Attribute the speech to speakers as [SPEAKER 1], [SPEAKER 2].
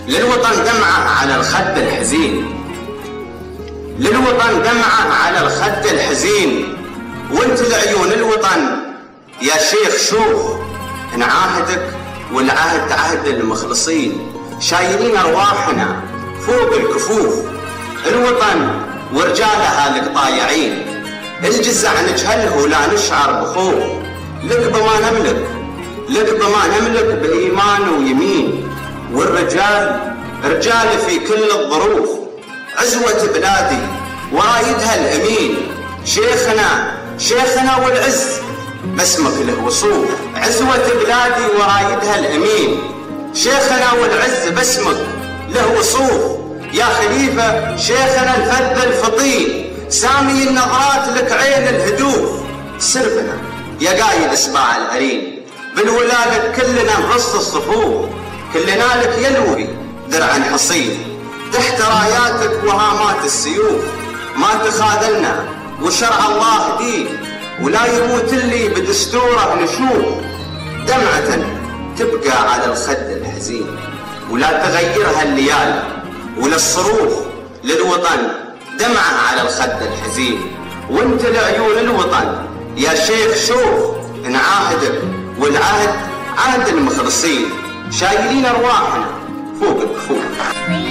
[SPEAKER 1] للوطن دمعة على الخد الحزين، للوطن دمعة على الخد الحزين، وانت لعيون الوطن يا شيخ شوف، نعاهدك والعهد عهد المخلصين، شايلين ارواحنا فوق الكفوف، الوطن ورجالها لك طايعين، الجزع نجهله ولا نشعر بخوف، لك بما نملك، لك بما نملك بإيمان ويمين، والرجال رجال في كل الظروف، عزوة بلادي ورايدها الأمين، شيخنا والعز باسمك له وصوف، عزوة بلادي ورايدها الأمين، شيخنا والعز باسمك له وصوف، يا خليفة شيخنا الفذ الفطين، سامي النظرات لك عين الهدوف، سربنا يا قايد اسباع العرين، بالولادة كلنا نرص الصفوف، كلنا لك يلوي درعا حصين، تحت راياتك وهامات السيوف، ما تخاذلنا وشرع الله دين، ولا يموت اللي بدستوره نشوف، دمعة تبقى على الخد الحزين، ولا تغيرها الليالي، ولا الصروف للوطن دمعة على الخد الحزين، وانت لعيون الوطن يا شيخ شوف، نعاهدك والعهد عهد المخلصين، شايلين ارواحنا فوق الكفوف.